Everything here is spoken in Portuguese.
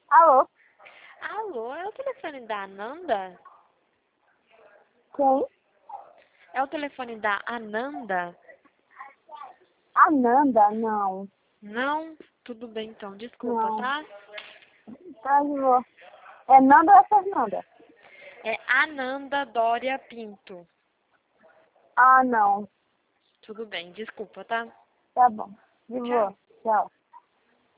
Alô? Alô, é o telefone da Ananda? Quem? É o telefone da Ananda? Ananda? Não. Não? Tudo bem então, desculpa, Não. tá? Tá de boa. É Nanda ou é Fernanda? É Ananda Dória Pinto. Ah, não. Tudo bem, desculpa, tá? Tá bom. De Tchau. boa. Tchau.